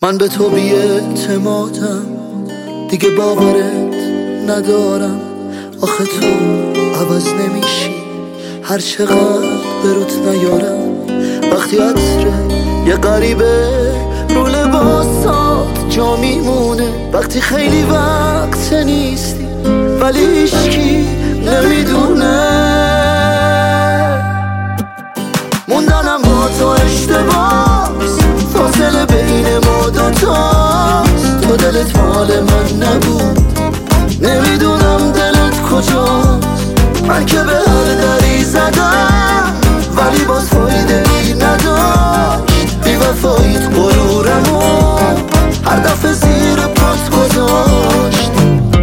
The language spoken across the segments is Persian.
من به تو بی‌اعتمادم، دیگه باورت ندارم. آخه تو عوض نمیشی، هر چقدر به روت نیارم. وقتی عطره یه غریبه رو لباسات جا میمونه، وقتی خیلی وقت نیستی ولی هیچکی نمیدونه. موندنم با تو اشتباهست، فاصله بین ما دوتاست. تو دلت مال من نبود، نمیدونم دلت کجاست. من که به هر دری زدم ولی باز فایده ای نداشت. بی وفاییت غرورمو هر دفعه زیر پات گذاشت.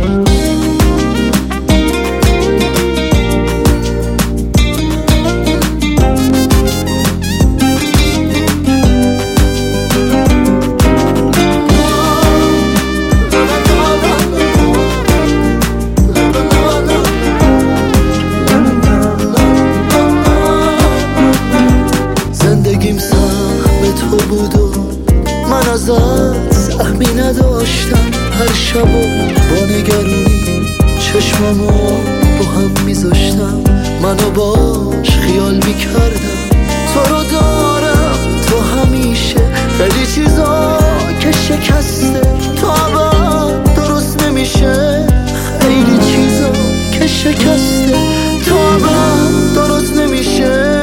تو بود و من ازت سهمی نداشتم. هر شب با نگرانی چشممو رو هم میذاشتم. منو باش خیال میکردم، تو رو دارم. تو همیشه خیلی چیزا که شکسته، تو عباد درست نمیشه. خیلی چیزا که شکسته، تو عباد درست نمیشه.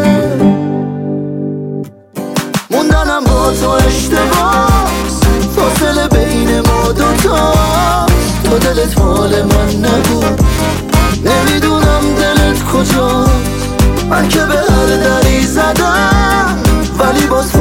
موندنم با تو اشتباهست، فاصله بین ما دوتاست. تو دلت مال من نبود، نمیدونم دلت کجاست. من که به هر دری زدم ولی باز